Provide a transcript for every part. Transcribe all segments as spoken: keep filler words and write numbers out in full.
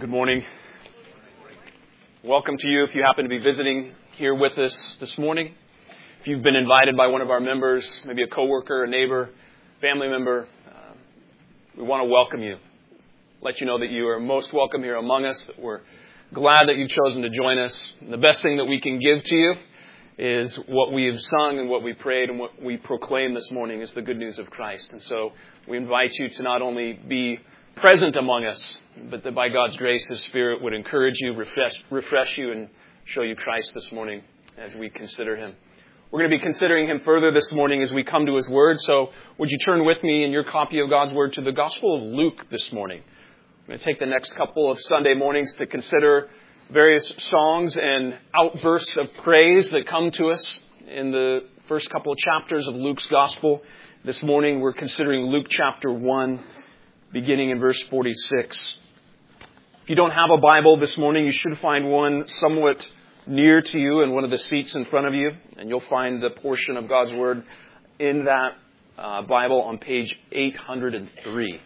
Good morning. Welcome to you if you happen to be visiting here with us this morning. If you've been invited by one of our members, maybe a coworker, a neighbor, family member, uh, we want to welcome you. Let you know that you are most welcome here among us, that we're glad that you've chosen to join us. And the best thing that we can give to you is what we have sung and what we prayed and what we proclaim this morning is the good news of Christ. And so we invite you to not only be present among us, but that by God's grace, His Spirit would encourage you, refresh, refresh you, and show you Christ this morning as we consider Him. We're going to be considering Him further this morning as we come to His Word. So would you turn with me in your copy of God's Word to the Gospel of Luke this morning. I'm going to take the next couple of Sunday mornings to consider various songs and outbursts of praise that come to us in the first couple of chapters of Luke's Gospel. This morning we're considering Luke chapter one, beginning in verse forty-six. If you don't have a Bible this morning, you should find one somewhat near to you in one of the seats in front of you, and you'll find the portion of God's Word in that uh, Bible on page eight hundred three.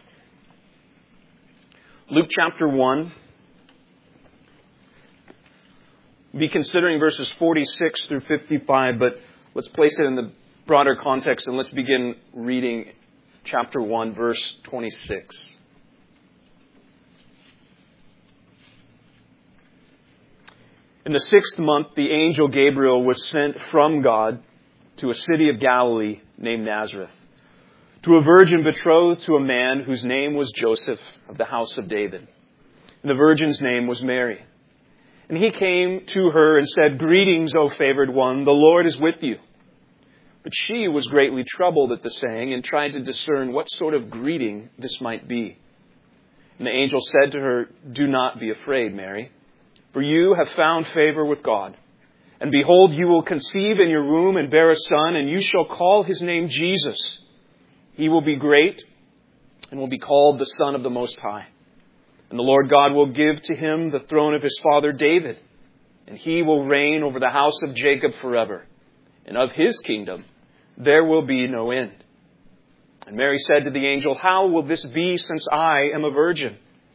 Luke chapter one. We'll be considering verses forty-six through fifty-five, but let's place it in the broader context and let's begin reading chapter one, verse twenty-six. In the sixth month, the angel Gabriel was sent from God to a city of Galilee named Nazareth, to a virgin betrothed to a man whose name was Joseph of the house of David. And the virgin's name was Mary. And he came to her and said, "Greetings, O favored one, the Lord is with you." But she was greatly troubled at the saying and tried to discern what sort of greeting this might be. And the angel said to her, "Do not be afraid, Mary, for you have found favor with God. And behold, you will conceive in your womb and bear a son, and you shall call his name Jesus. He will be great and will be called the Son of the Most High. And the Lord God will give to him the throne of his father David, and he will reign over the house of Jacob forever. And of his kingdom there will be no end." And Mary said to the angel, "How will this be, since I am a virgin?"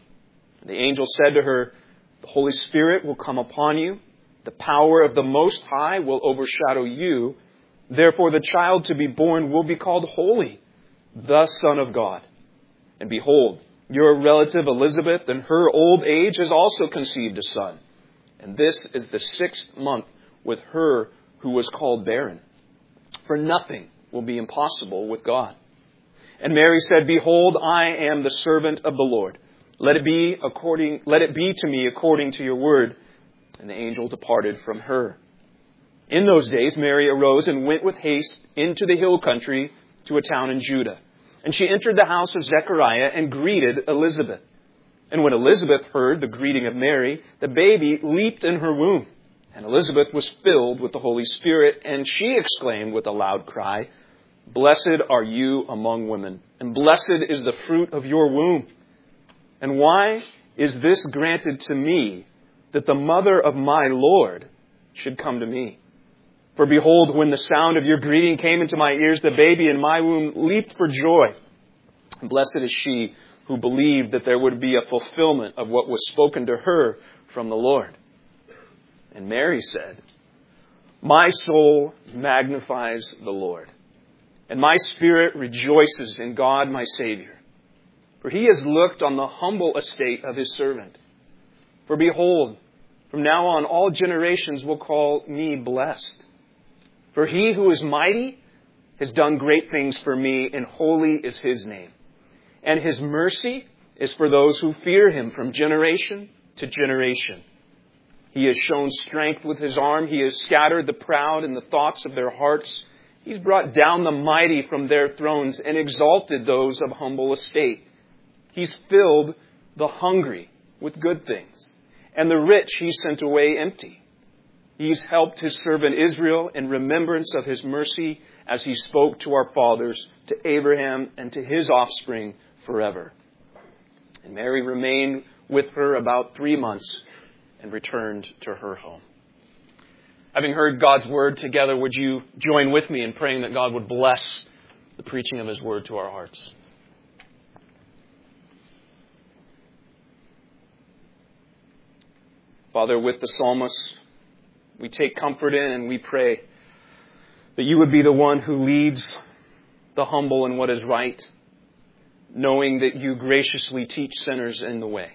And the angel said to her, "The Holy Spirit will come upon you. The power of the Most High will overshadow you. Therefore the child to be born will be called Holy, the Son of God. And behold, your relative Elizabeth in her old age has also conceived a son. And this is the sixth month with her who was called barren. For nothing will be impossible with God." And Mary said, "Behold, I am the servant of the Lord. Let it be according, let it be to me according to your word." And the angel departed from her. In those days, Mary arose and went with haste into the hill country to a town in Judah. And she entered the house of Zechariah and greeted Elizabeth. And when Elizabeth heard the greeting of Mary, the baby leaped in her womb. And Elizabeth was filled with the Holy Spirit, and she exclaimed with a loud cry, "Blessed are you among women, and blessed is the fruit of your womb. And why is this granted to me, that the mother of my Lord should come to me? For behold, when the sound of your greeting came into my ears, the baby in my womb leaped for joy. And blessed is she who believed that there would be a fulfillment of what was spoken to her from the Lord." And Mary said, "My soul magnifies the Lord, and my spirit rejoices in God my Savior. For he has looked on the humble estate of his servant. For behold, from now on all generations will call me blessed. For he who is mighty has done great things for me, and holy is his name. And his mercy is for those who fear him from generation to generation. He has shown strength with his arm. He has scattered the proud in the thoughts of their hearts. He's brought down the mighty from their thrones and exalted those of humble estate. He's filled the hungry with good things, and the rich he sent away empty. He's helped his servant Israel in remembrance of his mercy, as he spoke to our fathers, to Abraham and to his offspring forever." And Mary remained with her about three months and returned to her home. Having heard God's word together, would you join with me in praying that God would bless the preaching of his word to our hearts? Father, with the psalmist, we take comfort in and we pray that you would be the one who leads the humble in what is right, knowing that you graciously teach sinners in the way.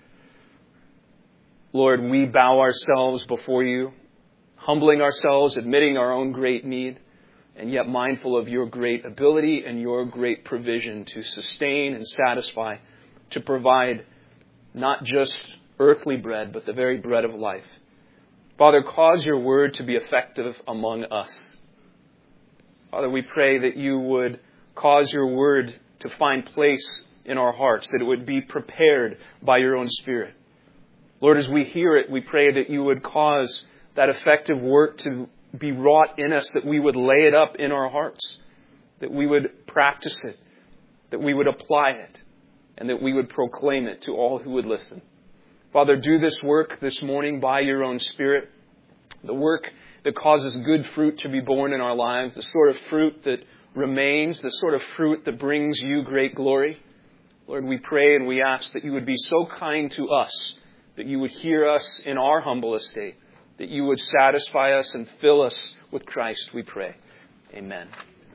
Lord, we bow ourselves before you, humbling ourselves, admitting our own great need, and yet mindful of your great ability and your great provision to sustain and satisfy, to provide not just earthly bread, but the very bread of life. Father, cause your word to be effective among us. Father, we pray that you would cause your word to find place in our hearts, that it would be prepared by your own Spirit. Lord, as we hear it, we pray that you would cause that effective work to be wrought in us, that we would lay it up in our hearts, that we would practice it, that we would apply it, and that we would proclaim it to all who would listen. Father, do this work this morning by your own Spirit, the work that causes good fruit to be born in our lives, the sort of fruit that remains, the sort of fruit that brings you great glory. Lord, we pray and we ask that you would be so kind to us, that you would hear us in our humble estate, that you would satisfy us and fill us with Christ, we pray. Amen.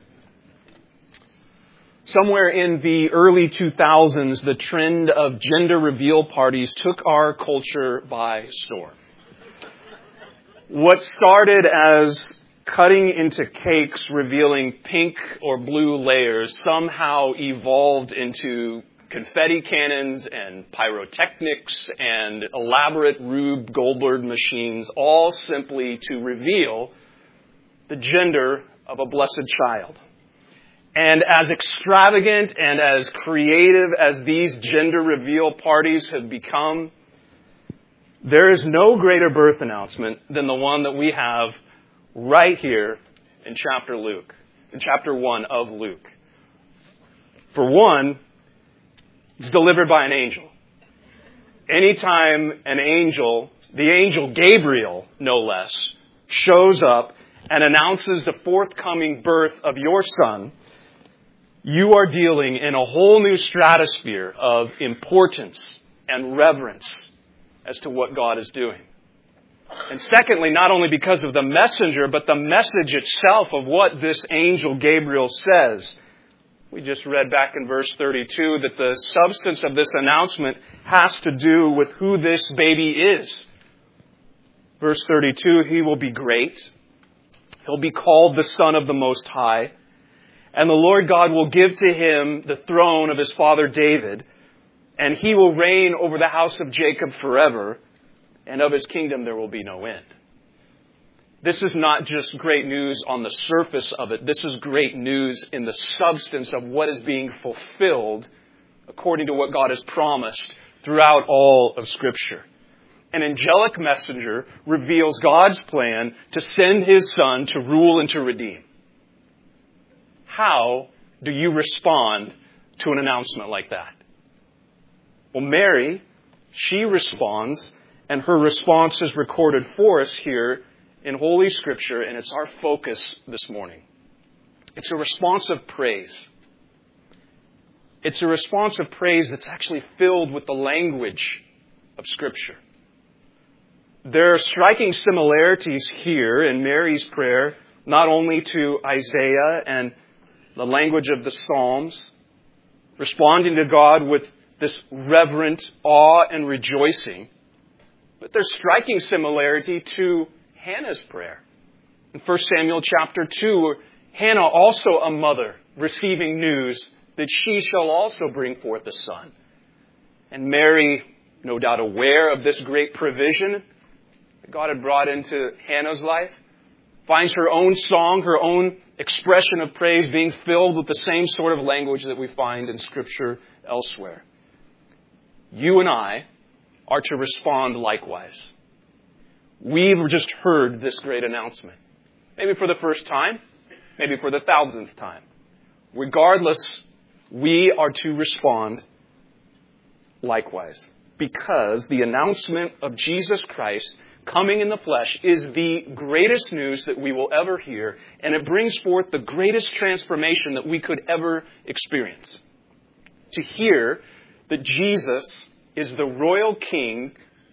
Somewhere in the early two thousands, the trend of gender reveal parties took our culture by storm. What started as cutting into cakes revealing pink or blue layers somehow evolved into confetti cannons and pyrotechnics and elaborate Rube Goldberg machines, all simply to reveal the gender of a blessed child. And as extravagant and as creative as these gender reveal parties have become, there is no greater birth announcement than the one that we have right here in chapter Luke, in chapter one of Luke. For one, it's delivered by an angel. Anytime an angel, the angel Gabriel, no less, shows up and announces the forthcoming birth of your son, you are dealing in a whole new stratosphere of importance and reverence as to what God is doing. And secondly, not only because of the messenger, but the message itself of what this angel Gabriel says. We just read back in verse thirty-two that the substance of this announcement has to do with who this baby is. Verse thirty-two, he will be great. He'll be called the Son of the Most High. And the Lord God will give to him the throne of his father David, and he will reign over the house of Jacob forever, and of his kingdom there will be no end. This is not just great news on the surface of it. This is great news in the substance of what is being fulfilled according to what God has promised throughout all of Scripture. An angelic messenger reveals God's plan to send his Son to rule and to redeem. How do you respond to an announcement like that? Well, Mary, she responds, and her response is recorded for us here in Holy Scripture, and it's our focus this morning. It's a response of praise. It's a response of praise that's actually filled with the language of Scripture. There are striking similarities here in Mary's prayer, not only to Isaiah and the language of the Psalms, responding to God with this reverent awe and rejoicing, but there's striking similarity to Hannah's prayer. In First Samuel chapter two, where Hannah, also a mother, receiving news that she shall also bring forth a son. And Mary, no doubt aware of this great provision that God had brought into Hannah's life, finds her own song, her own expression of praise being filled with the same sort of language that we find in Scripture elsewhere. You and I are to respond likewise. We've just heard this great announcement. Maybe for the first time, maybe for the thousandth time. Regardless, we are to respond likewise, because the announcement of Jesus Christ coming in the flesh is the greatest news that we will ever hear, and it brings forth the greatest transformation that we could ever experience. To hear that Jesus is the royal king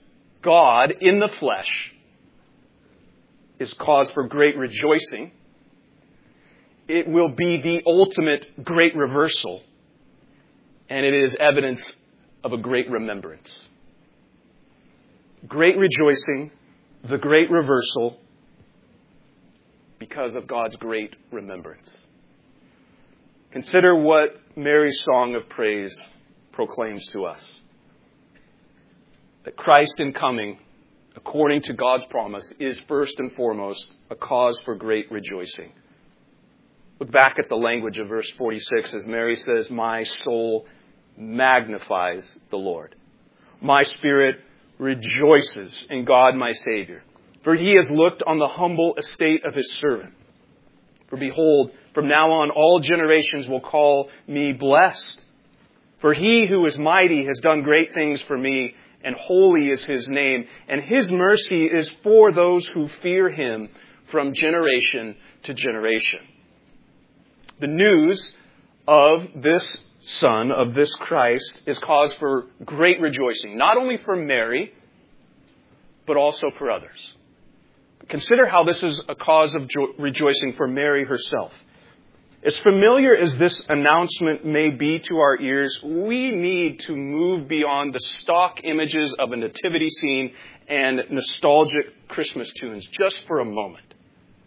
God in the flesh is cause for great rejoicing. It will be the ultimate great reversal, and it is evidence of a great remembrance. Great rejoicing, the great reversal, because of God's great remembrance. Consider what Mary's song of praise proclaims to us. That Christ in coming, according to God's promise, is first and foremost a cause for great rejoicing. Look back at the language of verse forty-six as Mary says, "My soul magnifies the Lord. My spirit rejoices in God my Savior. For he has looked on the humble estate of his servant. For behold, from now on all generations will call me blessed. For he who is mighty has done great things for me, and holy is his name. And his mercy is for those who fear him from generation to generation." The news of this Son, of this Christ, is cause for great rejoicing, not only for Mary, but also for others. Consider how this is a cause of jo- rejoicing for Mary herself. As familiar as this announcement may be to our ears, we need to move beyond the stock images of a nativity scene and nostalgic Christmas tunes just for a moment.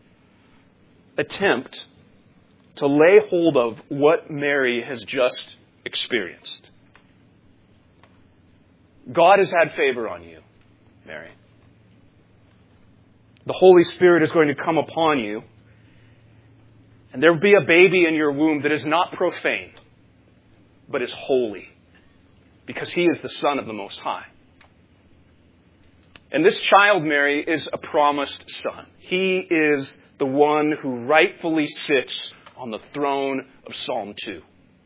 Attempt to lay hold of what Mary has just experienced. God has had favor on you, Mary. The Holy Spirit is going to come upon you, and there will be a baby in your womb that is not profane, but is holy, because he is the Son of the Most High. And this child, Mary, is a promised son. He is the one who rightfully sits on the throne of Psalm two.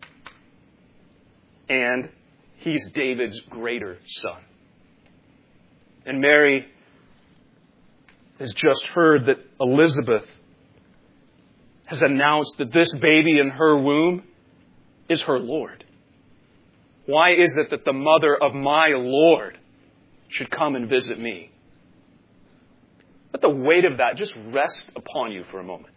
And he's David's greater son. And Mary has just heard that Elizabeth has announced that this baby in her womb is her Lord. Why is it that the mother of my Lord should come and visit me? Let the weight of that just rest upon you for a moment.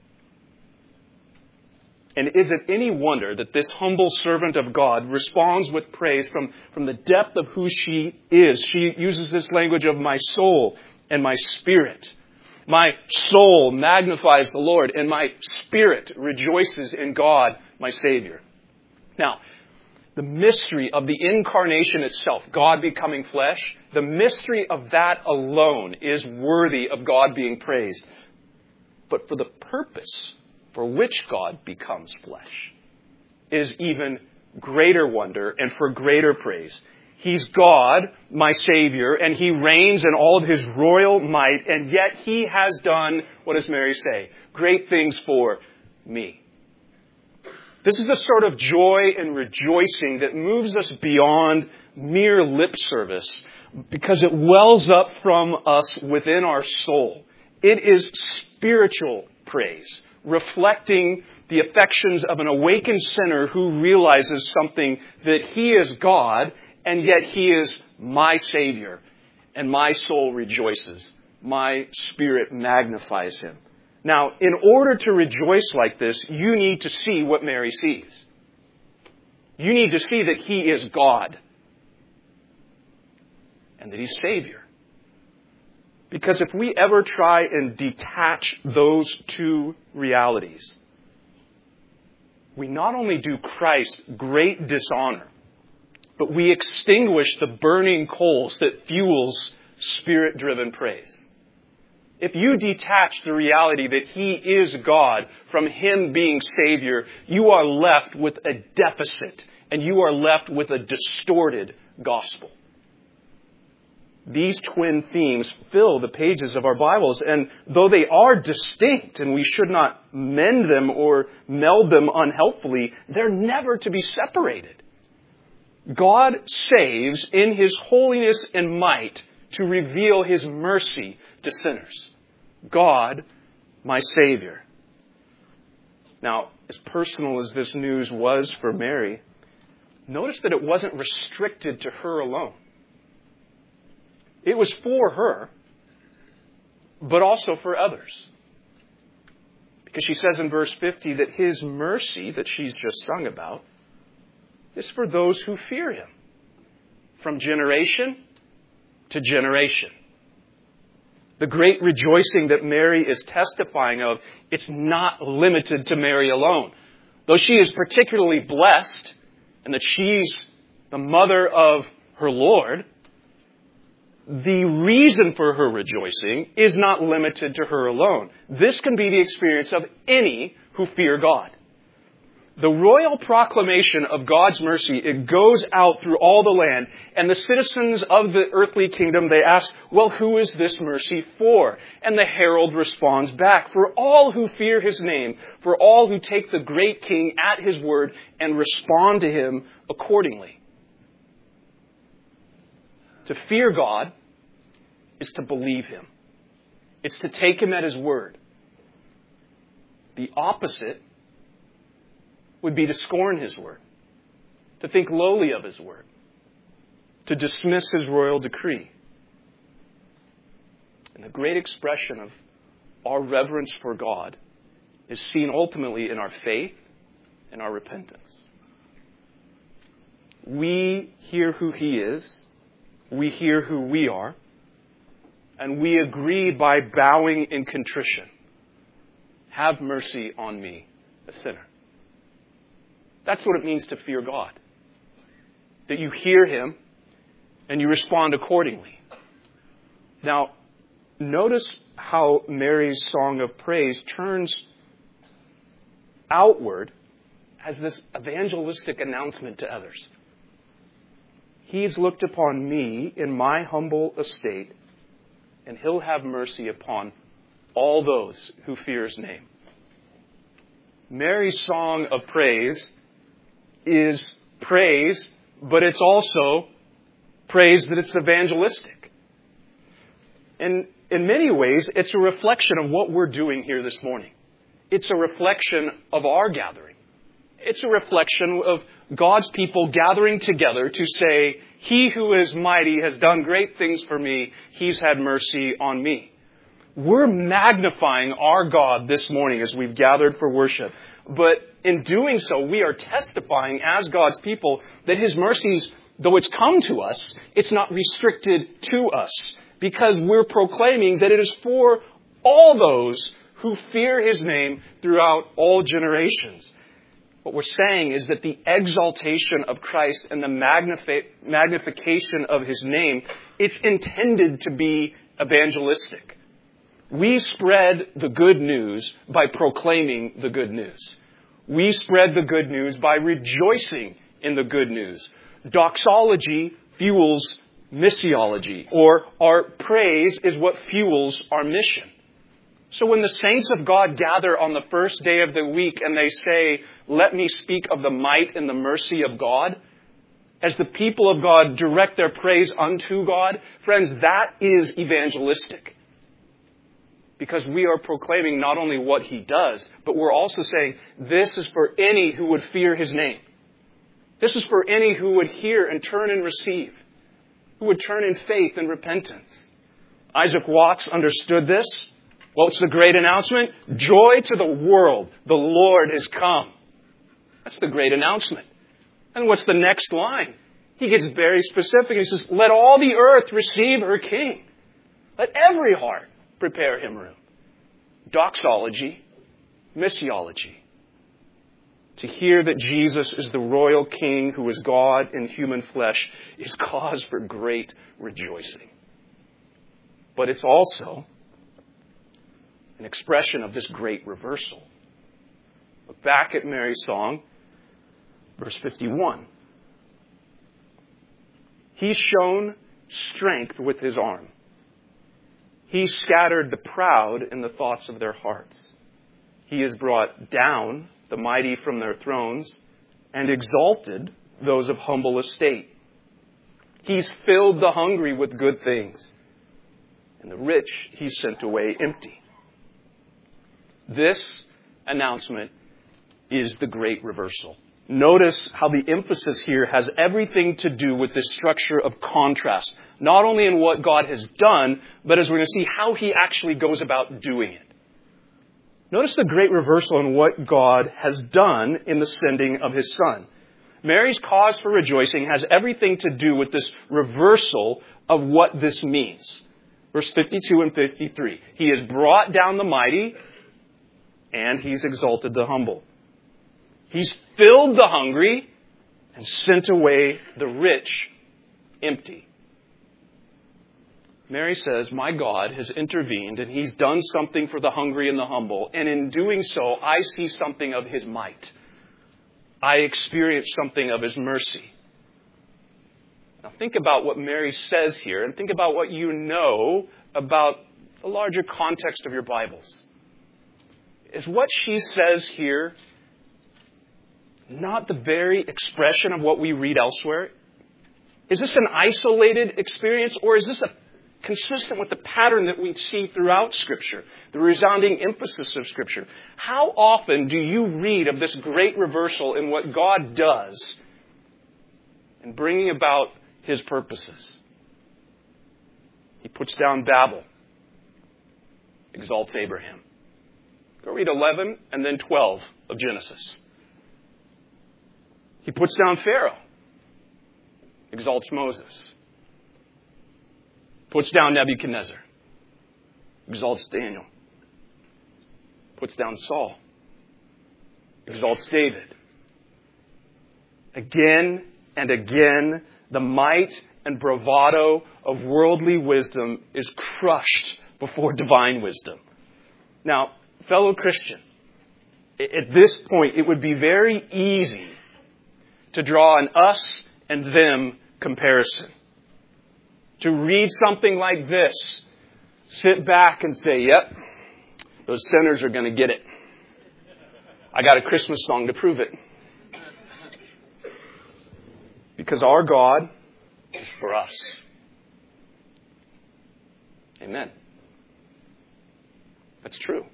And is it any wonder that this humble servant of God responds with praise from, from the depth of who she is? She uses this language of my soul and my spirit. My soul magnifies the Lord, and my spirit rejoices in God, my Savior. Now, the mystery of the incarnation itself, God becoming flesh, the mystery of that alone is worthy of God being praised. But for the purpose for which God becomes flesh is even greater wonder and for greater praise. He's God, my Savior, and he reigns in all of his royal might, and yet he has done, what does Mary say? Great things for me. This is the sort of joy and rejoicing that moves us beyond mere lip service because it wells up from us within our soul. It is spiritual praise, reflecting the affections of an awakened sinner who realizes something, that he is God, and yet he is my Savior, and my soul rejoices. My spirit magnifies him. Now, in order to rejoice like this, you need to see what Mary sees. You need to see that he is God, and that he's Savior. Because if we ever try and detach those two realities, we not only do Christ great dishonor, but we extinguish the burning coals that fuels Spirit-driven praise. If you detach the reality that he is God from him being Savior, you are left with a deficit, and you are left with a distorted gospel. These twin themes fill the pages of our Bibles, and though they are distinct and we should not mend them or meld them unhelpfully, they're never to be separated. God saves in his holiness and might to reveal his mercy to sinners. God, my Savior. Now, as personal as this news was for Mary, notice that it wasn't restricted to her alone. It was for her, but also for others. Because she says in verse fifty that His mercy that she's just sung about is for those who fear Him, from generation to generation. The great rejoicing that Mary is testifying of, it's not limited to Mary alone. Though she is particularly blessed, and that she's the mother of her Lord, the reason for her rejoicing is not limited to her alone. This can be the experience of any who fear God. The royal proclamation of God's mercy, it goes out through all the land, and the citizens of the earthly kingdom, they ask, well, who is this mercy for? And the herald responds back, for all who fear His name, for all who take the great King at His word and respond to Him accordingly. To fear God is to believe Him. It's to take Him at His word. The opposite would be to scorn His word, to think lowly of His word, to dismiss His royal decree. And the great expression of our reverence for God is seen ultimately in our faith and our repentance. We hear who He is, we hear who we are, and we agree by bowing in contrition. Have mercy on me, a sinner. That's what it means to fear God. That you hear Him and you respond accordingly. Now, notice how Mary's song of praise turns outward as this evangelistic announcement to others. He's looked upon me in my humble estate, and He'll have mercy upon all those who fear His name. Mary's song of praise is praise, but it's also praise that it's evangelistic. And in many ways, it's a reflection of what we're doing here this morning. It's a reflection of our gathering. It's a reflection of God's people gathering together to say, He who is mighty has done great things for me. He's had mercy on me. We're magnifying our God this morning as we've gathered for worship. But in doing so, we are testifying as God's people that His mercies, though it's come to us, it's not restricted to us. Because we're proclaiming that it is for all those who fear His name throughout all generations. What we're saying is that the exaltation of Christ and the magnifi- magnification of His name, it's intended to be evangelistic. We spread the good news by proclaiming the good news. We spread the good news by rejoicing in the good news. Doxology fuels missiology, or our praise is what fuels our mission. So when the saints of God gather on the first day of the week and they say, let me speak of the might and the mercy of God, as the people of God direct their praise unto God, friends, that is evangelistic. Because we are proclaiming not only what He does, but we're also saying, this is for any who would fear His name. This is for any who would hear and turn and receive, who would turn in faith and repentance. Isaac Watts understood this. What's the great announcement? Joy to the world. The Lord has come. That's the great announcement. And what's the next line? He gets very specific. He says, let all the earth receive her King. Let every heart prepare Him room. Doxology, missiology. To hear that Jesus is the royal King who is God in human flesh is cause for great rejoicing. But it's also an expression of this great reversal. Look back at Mary's song, verse fifty-one. He's shown strength with His arm. He scattered the proud in the thoughts of their hearts. He has brought down the mighty from their thrones and exalted those of humble estate. He's filled the hungry with good things, and the rich He's sent away empty. This announcement is the great reversal. Notice how the emphasis here has everything to do with this structure of contrast. Not only in what God has done, but as we're going to see how he actually goes about doing it. Notice the great reversal in what God has done in the sending of his Son. Mary's cause for rejoicing has everything to do with this reversal of what this means. Verse fifty-two and fifty-three. He has brought down the mighty and he's exalted the humble. He's filled the hungry and sent away the rich empty. Mary says, my God has intervened and he's done something for the hungry and the humble. And in doing so, I see something of his might. I experience something of his mercy. Now think about what Mary says here and think about what you know about the larger context of your Bibles. Is what she says here not the very expression of what we read elsewhere? Is this an isolated experience, or is this a, consistent with the pattern that we see throughout Scripture, the resounding emphasis of Scripture? How often do you read of this great reversal in what God does in bringing about his purposes? He puts down Babel, exalts Abraham. Go read eleven and then twelve of Genesis. He puts down Pharaoh, exalts Moses. Puts down Nebuchadnezzar, exalts Daniel. Puts down Saul, exalts David. Again and again, the might and bravado of worldly wisdom is crushed before divine wisdom. Now, fellow Christian, at this point, it would be very easy to draw an us and them comparison. To read something like this, sit back and say, yep, those sinners are going to get it. I got a Christmas song to prove it. Because our God is for us. Amen. That's true.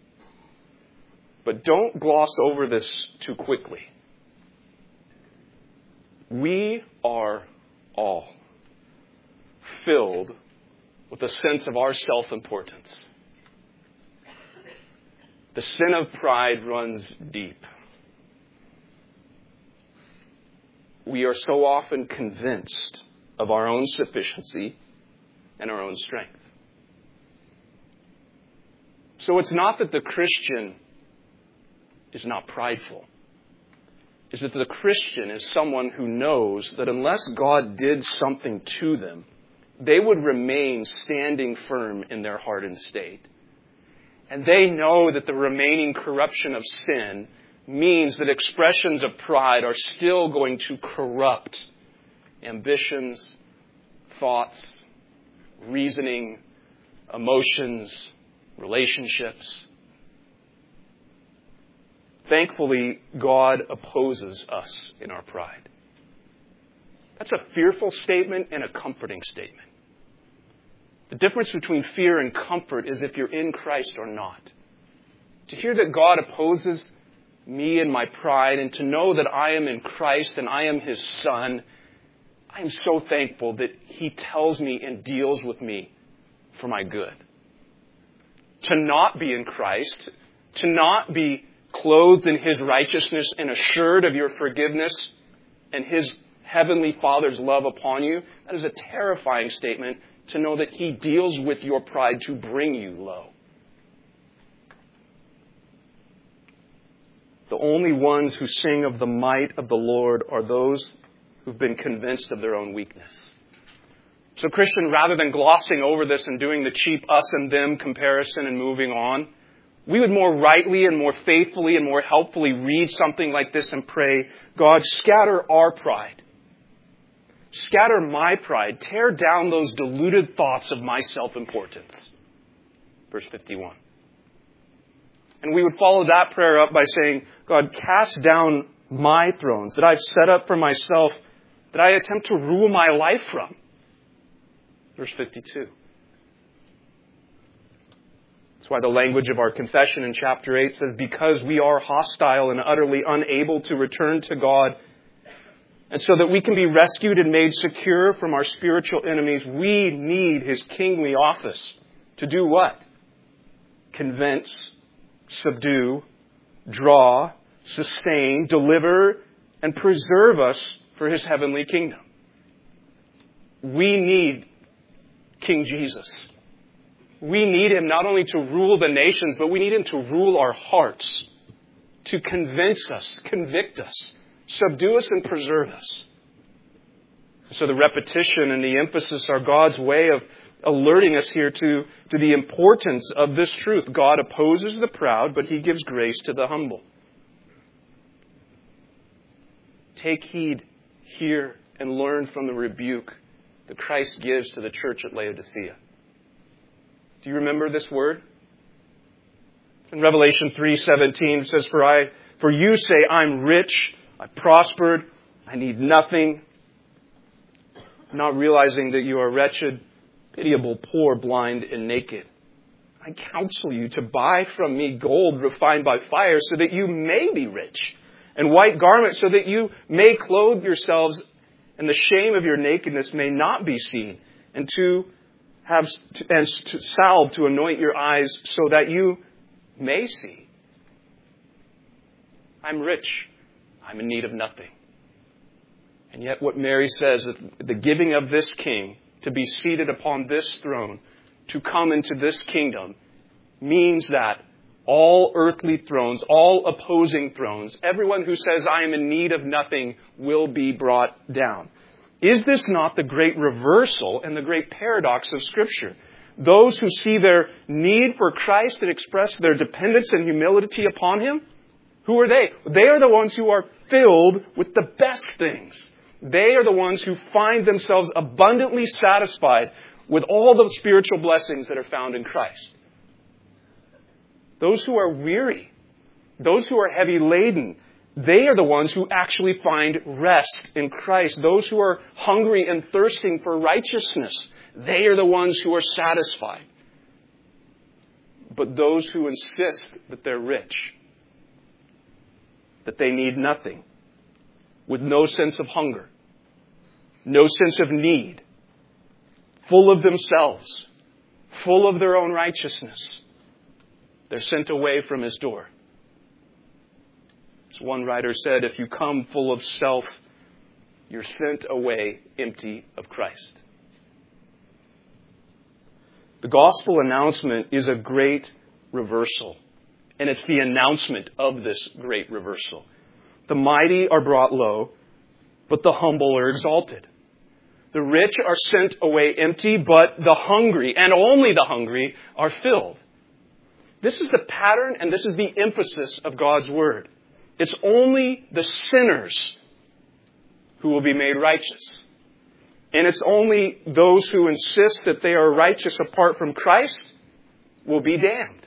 But don't gloss over this too quickly. We are all filled with a sense of our self-importance. The sin of pride runs deep. We are so often convinced of our own sufficiency and our own strength. So it's not that the Christian is not prideful. Is that the Christian is someone who knows that unless God did something to them, they would remain standing firm in their hardened state. And they know that the remaining corruption of sin means that expressions of pride are still going to corrupt ambitions, thoughts, reasoning, emotions, relationships. Thankfully, God opposes us in our pride. That's a fearful statement and a comforting statement. The difference between fear and comfort is if you're in Christ or not. To hear that God opposes me and my pride, and to know that I am in Christ and I am his son, I am so thankful that he tells me and deals with me for my good. To not be in Christ, to not be clothed in his righteousness and assured of your forgiveness and his heavenly Father's love upon you, that is a terrifying statement, to know that he deals with your pride to bring you low. The only ones who sing of the might of the Lord are those who've been convinced of their own weakness. So, Christian, rather than glossing over this and doing the cheap us and them comparison and moving on, we would more rightly and more faithfully and more helpfully read something like this and pray, God, scatter our pride. Scatter my pride. Tear down those deluded thoughts of my self-importance. Verse fifty-one. And we would follow that prayer up by saying, God, cast down my thrones that I've set up for myself, that I attempt to rule my life from. Verse fifty-two. That's why the language of our confession in chapter eight says, because we are hostile and utterly unable to return to God, and so that we can be rescued and made secure from our spiritual enemies, we need His kingly office to do what? Convince, subdue, draw, sustain, deliver, and preserve us for His heavenly kingdom. We need King Jesus. We need Him not only to rule the nations, but we need Him to rule our hearts, to convince us, convict us, subdue us, and preserve us. So the repetition and the emphasis are God's way of alerting us here to, to the importance of this truth. God opposes the proud, but He gives grace to the humble. Take heed, hear, and learn from the rebuke that Christ gives to the church at Laodicea. Do you remember this word? In Revelation three seventeen, it says, For I, for you say, I'm rich, I prospered, I need nothing, not realizing that you are wretched, pitiable, poor, blind, and naked. I counsel you to buy from me gold refined by fire so that you may be rich, and white garments so that you may clothe yourselves and the shame of your nakedness may not be seen, and to have and to salve to anoint your eyes so that you may see. I'm rich. I'm in need of nothing. And yet what Mary says, that the giving of this king to be seated upon this throne, to come into this kingdom, means that all earthly thrones, all opposing thrones, everyone who says, I am in need of nothing, will be brought down. Is this not the great reversal and the great paradox of Scripture? Those who see their need for Christ and express their dependence and humility upon Him, who are they? They are the ones who are filled with the best things. They are the ones who find themselves abundantly satisfied with all the spiritual blessings that are found in Christ. Those who are weary, those who are heavy laden, they are the ones who actually find rest in Christ. Those who are hungry and thirsting for righteousness, they are the ones who are satisfied. But those who insist that they're rich, that they need nothing, with no sense of hunger, no sense of need, full of themselves, full of their own righteousness, they're sent away from His door. As one writer said, if you come full of self, you're sent away empty of Christ. The gospel announcement is a great reversal, and it's the announcement of this great reversal. The mighty are brought low, but the humble are exalted. The rich are sent away empty, but the hungry, and only the hungry, are filled. This is the pattern and this is the emphasis of God's Word. It's only the sinners who will be made righteous. And it's only those who insist that they are righteous apart from Christ will be damned.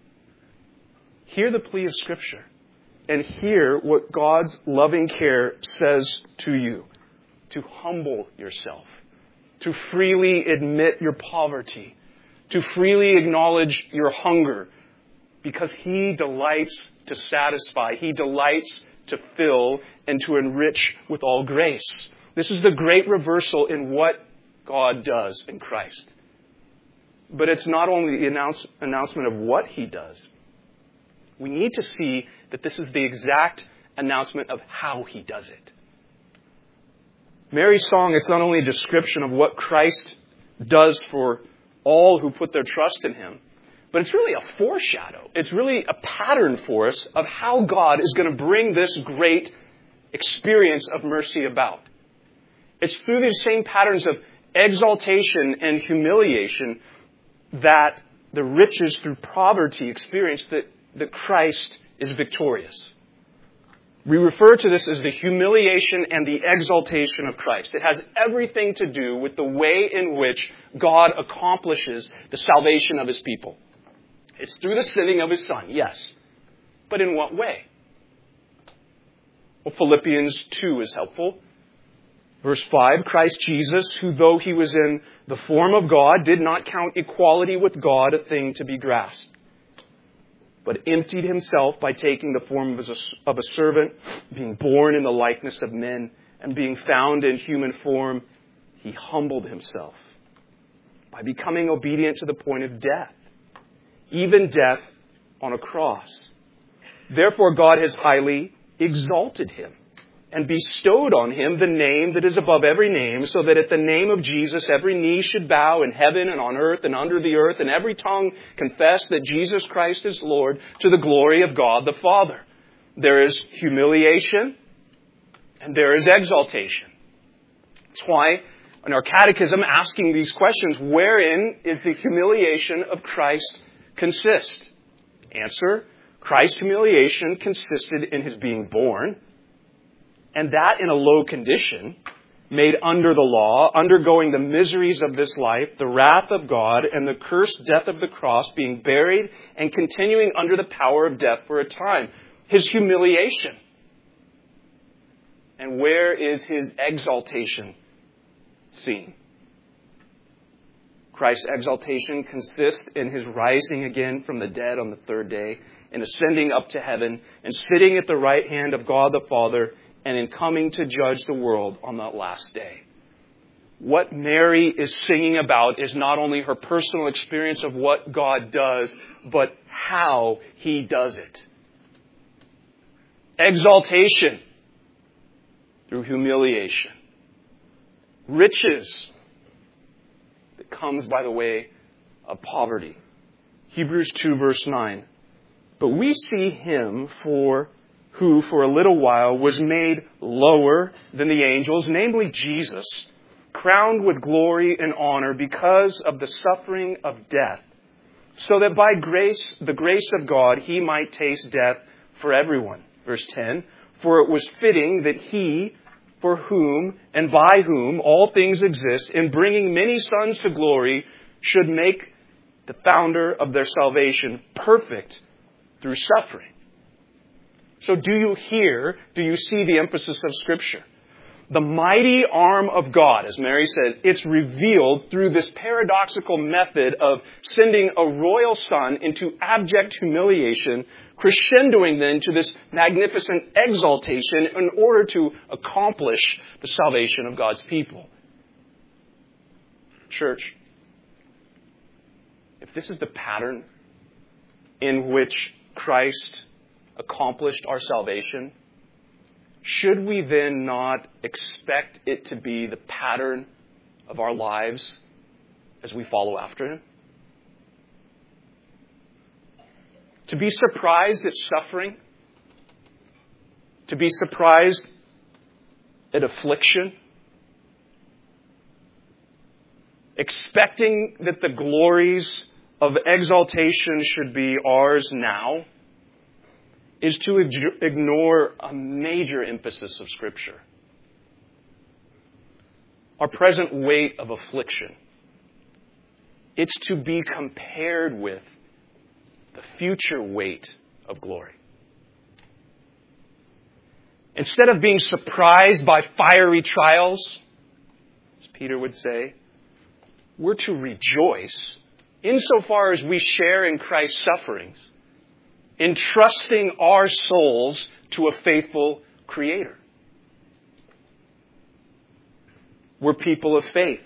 Hear the plea of Scripture and hear what God's loving care says to you. To humble yourself, to freely admit your poverty, to freely acknowledge your hunger, because He delights to satisfy. He delights to fill and to enrich with all grace. This is the great reversal in what God does in Christ. But it's not only the announce, announcement of what He does. We need to see that this is the exact announcement of how He does it. Mary's song, it's not only a description of what Christ does for all who put their trust in Him, but it's really a foreshadow. It's really a pattern for us of how God is going to bring this great experience of mercy about. It's through these same patterns of exaltation and humiliation that the riches through poverty experience that, that Christ is victorious. We refer to this as the humiliation and the exaltation of Christ. It has everything to do with the way in which God accomplishes the salvation of His people. It's through the sending of His Son, yes. But in what way? Well, Philippians two is helpful. Verse five, Christ Jesus, who though He was in the form of God, did not count equality with God a thing to be grasped, but emptied himself by taking the form of a, of a servant, being born in the likeness of men, and being found in human form, he humbled himself by becoming obedient to the point of death, even death on a cross. Therefore God has highly exalted him and bestowed on him the name that is above every name, so that at the name of Jesus every knee should bow in heaven and on earth and under the earth, and every tongue confess that Jesus Christ is Lord, to the glory of God the Father. There is humiliation and there is exaltation. That's why in our catechism asking these questions, wherein is the humiliation of Christ consist? Answer, Christ's humiliation consisted in his being born, and that in a low condition, made under the law, undergoing the miseries of this life, the wrath of God, and the cursed death of the cross, being buried and continuing under the power of death for a time. His humiliation. And where is his exaltation seen? Christ's exaltation consists in his rising again from the dead on the third day, and ascending up to heaven, and sitting at the right hand of God the Father, and in coming to judge the world on that last day. What Mary is singing about is not only her personal experience of what God does, but how he does it. Exaltation through humiliation. Riches that comes by the way of poverty. Hebrews two verse nine. But we see him for who for a little while was made lower than the angels, namely Jesus, crowned with glory and honor because of the suffering of death, so that by grace, the grace of God, he might taste death for everyone. Verse ten, for it was fitting that he, for whom and by whom all things exist, in bringing many sons to glory, should make the founder of their salvation perfect through suffering. So do you hear, do you see the emphasis of Scripture? The mighty arm of God, as Mary said, it's revealed through this paradoxical method of sending a royal son into abject humiliation, crescendoing then to this magnificent exaltation in order to accomplish the salvation of God's people. Church, if this is the pattern in which Christ accomplished our salvation, should we then not expect it to be the pattern of our lives as we follow after him? To be surprised at suffering, to be surprised at affliction, expecting that the glories of exaltation should be ours now, is to ignore a major emphasis of Scripture. Our present weight of affliction, it's to be compared with the future weight of glory. Instead of being surprised by fiery trials, as Peter would say, we're to rejoice insofar as we share in Christ's sufferings, entrusting our souls to a faithful Creator. We're people of faith,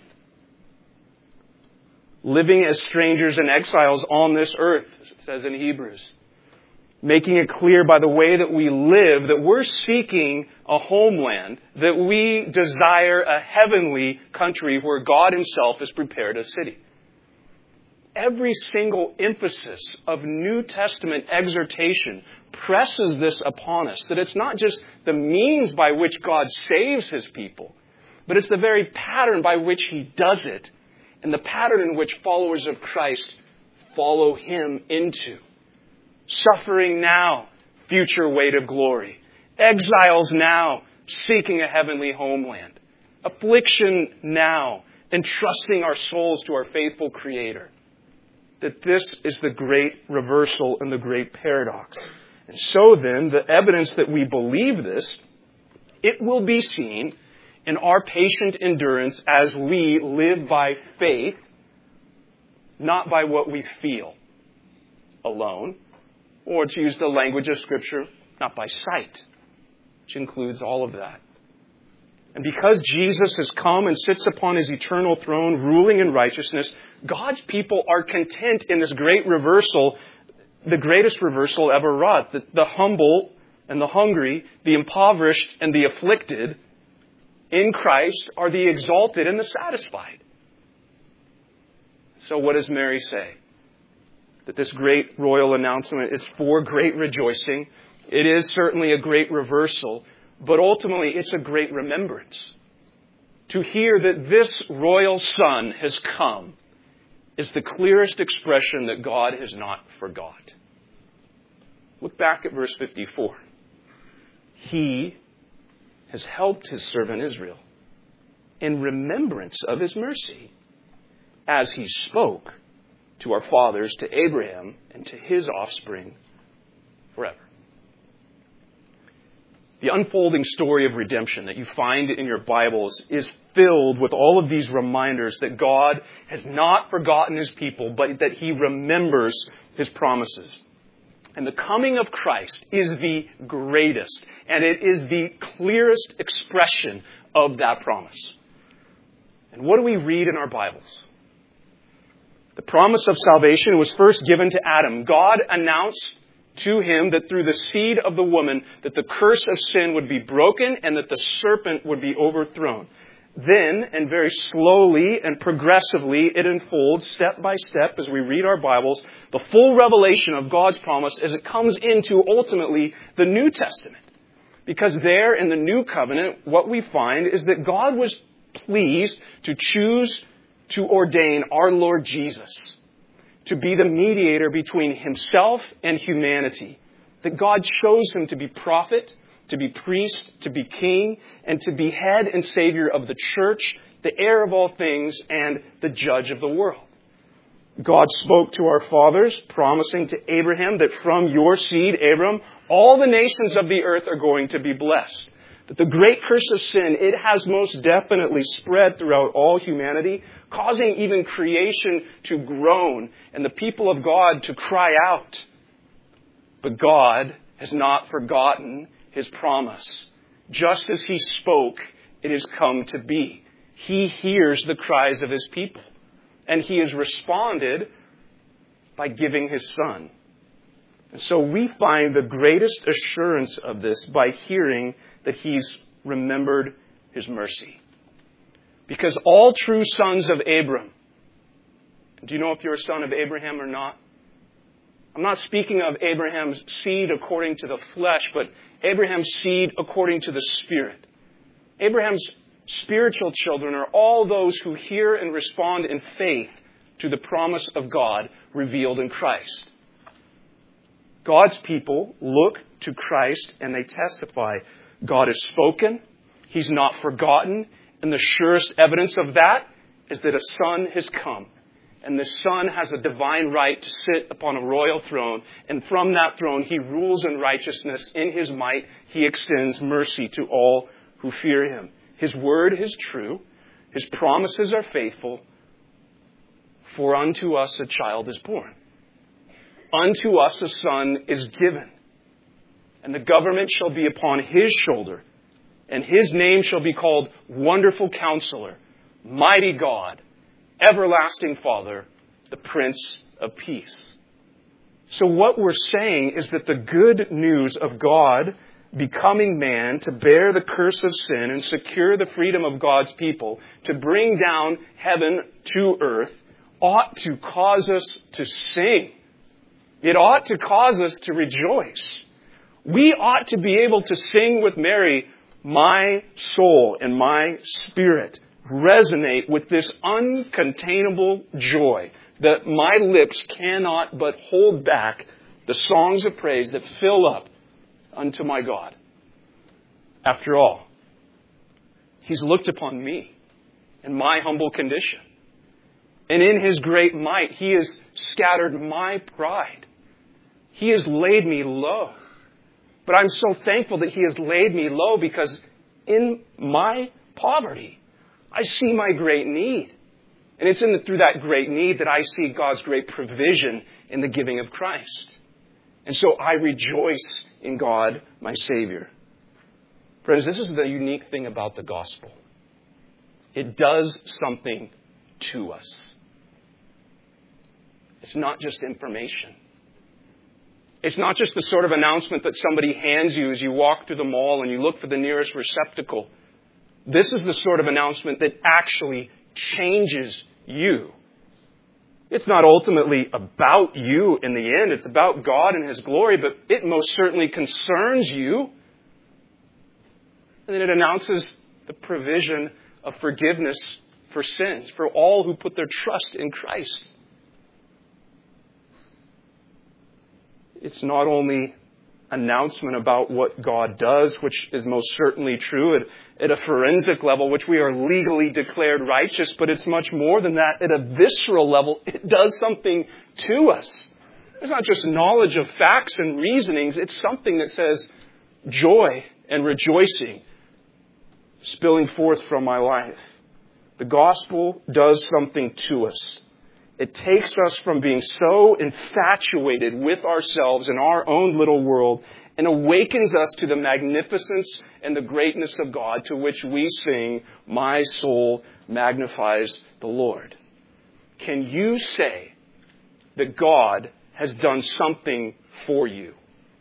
living as strangers and exiles on this earth, as it says in Hebrews, making it clear by the way that we live that we're seeking a homeland, that we desire a heavenly country where God himself has prepared a city. Every single emphasis of New Testament exhortation presses this upon us, that it's not just the means by which God saves his people, but it's the very pattern by which he does it, and the pattern in which followers of Christ follow him into. Suffering now, future weight of glory. Exiles now, seeking a heavenly homeland. Affliction now, entrusting our souls to our faithful Creator. That this is the great reversal and the great paradox. And so then, the evidence that we believe this, it will be seen in our patient endurance as we live by faith, not by what we feel alone, or to use the language of Scripture, not by sight, which includes all of that. And because Jesus has come and sits upon his eternal throne, ruling in righteousness, God's people are content in this great reversal, the greatest reversal ever wrought. The, the humble and the hungry, the impoverished and the afflicted in Christ are the exalted and the satisfied. So what does Mary say? That this great royal announcement is for great rejoicing. It is certainly a great reversal, but ultimately it's a great remembrance. To hear that this royal Son has come is the clearest expression that God has not forgot. Look back at verse fifty-four. He has helped his servant Israel in remembrance of his mercy, as he spoke to our fathers, to Abraham, and to his offspring forever. The unfolding story of redemption that you find in your Bibles is filled with all of these reminders that God has not forgotten his people, but that he remembers his promises. And the coming of Christ is the greatest, and it is the clearest expression of that promise. And what do we read in our Bibles? The promise of salvation was first given to Adam. God announced to him that through the seed of the woman, that the curse of sin would be broken and that the serpent would be overthrown. Then, and very slowly and progressively, it unfolds step by step as we read our Bibles, the full revelation of God's promise as it comes into ultimately the New Testament. Because there in the New Covenant, what we find is that God was pleased to choose to ordain our Lord Jesus to be the mediator between himself and humanity. That God chose him to be prophet, to be priest, to be king, and to be head and savior of the church, the heir of all things, and the judge of the world. God spoke to our fathers, promising to Abraham that from your seed, Abram, all the nations of the earth are going to be blessed. That the great curse of sin, it has most definitely spread throughout all humanity, causing even creation to groan and the people of God to cry out. But God has not forgotten his promise. Just as he spoke, it has come to be. He hears the cries of his people, and he has responded by giving his Son. And so we find the greatest assurance of this by hearing that he's remembered his mercy. Because all true sons of Abram, do you know if you're a son of Abraham or not? I'm not speaking of Abraham's seed according to the flesh, but Abraham's seed according to the Spirit. Abraham's spiritual children are all those who hear and respond in faith to the promise of God revealed in Christ. God's people look to Christ and they testify, God has spoken, he's not forgotten, and the surest evidence of that is that a Son has come. And the Son has a divine right to sit upon a royal throne. And from that throne, he rules in righteousness. In his might, he extends mercy to all who fear him. His word is true. His promises are faithful. For unto us a child is born. Unto us a son is given. And the government shall be upon his shoulder. And his name shall be called Wonderful Counselor, Mighty God, Everlasting Father, the Prince of Peace. So what we're saying is that the good news of God becoming man to bear the curse of sin and secure the freedom of God's people, to bring down heaven to earth, ought to cause us to sing. It ought to cause us to rejoice. We ought to be able to sing with Mary, my soul and my spirit resonate with this uncontainable joy that my lips cannot but hold back the songs of praise that fill up unto my God. After all, he's looked upon me in my humble condition. And in his great might, he has scattered my pride. He has laid me low. But I'm so thankful that he has laid me low because in my poverty, I see my great need. And it's in the, through that great need that I see God's great provision in the giving of Christ. And so I rejoice in God, my Savior. Friends, this is the unique thing about the gospel. It does something to us. It's not just information. It's not just the sort of announcement that somebody hands you as you walk through the mall and you look for the nearest receptacle. This is the sort of announcement that actually changes you. It's not ultimately about you in the end. It's about God and His glory, but it most certainly concerns you. And then it announces the provision of forgiveness for sins for all who put their trust in Christ. It's not only announcement about what God does, which is most certainly true at, at a forensic level, which we are legally declared righteous, but it's much more than that. At a visceral level, it does something to us. It's not just knowledge of facts and reasonings. It's something that says joy and rejoicing spilling forth from my life. The gospel does something to us. It takes us from being so infatuated with ourselves and our own little world and awakens us to the magnificence and the greatness of God, to which we sing, "My soul magnifies the Lord." Can you say that God has done something for you?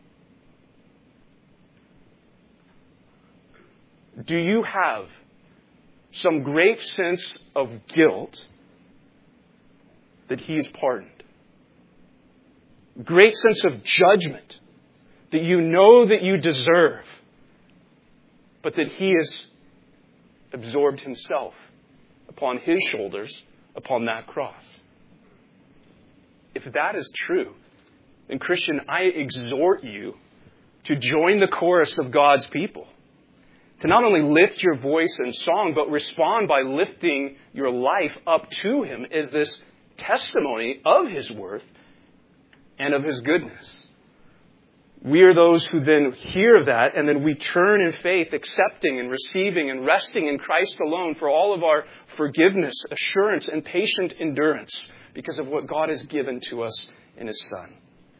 Do you have some great sense of guilt that He is pardoned? Great sense of judgment that you know that you deserve, but that He has absorbed Himself upon His shoulders upon that cross. If that is true, then Christian, I exhort you to join the chorus of God's people. To not only lift your voice in song, but respond by lifting your life up to Him as this testimony of His worth and of His goodness. We are those who then hear that, and then we turn in faith, accepting and receiving and resting in Christ alone for all of our forgiveness, assurance, and patient endurance because of what God has given to us in His Son.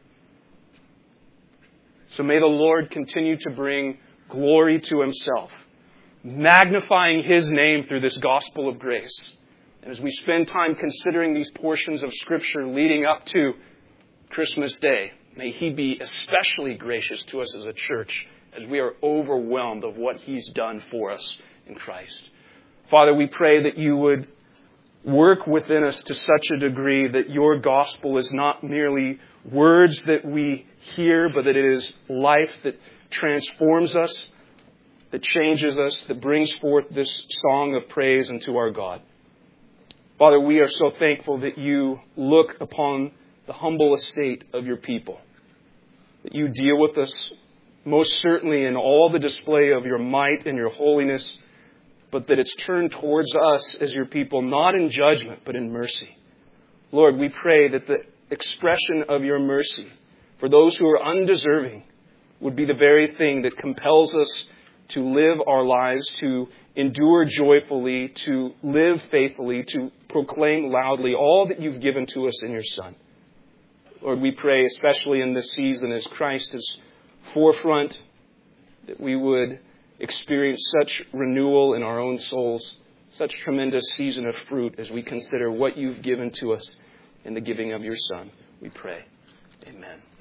So may the Lord continue to bring glory to Himself, magnifying His name through this gospel of grace. And as we spend time considering these portions of Scripture leading up to Christmas Day, may He be especially gracious to us as a church as we are overwhelmed of what He's done for us in Christ. Father, we pray that You would work within us to such a degree that Your gospel is not merely words that we hear, but that it is life that transforms us, that changes us, that brings forth this song of praise unto our God. Father, we are so thankful that You look upon the humble estate of Your people, that You deal with us most certainly in all the display of Your might and Your holiness, but that it's turned towards us as Your people, not in judgment, but in mercy. Lord, we pray that the expression of Your mercy for those who are undeserving would be the very thing that compels us to live our lives, to endure joyfully, to live faithfully, to proclaim loudly all that You've given to us in Your Son. Lord, we pray, especially in this season as Christ is forefront, that we would experience such renewal in our own souls, such tremendous season of fruit as we consider what You've given to us in the giving of Your Son. We pray. Amen.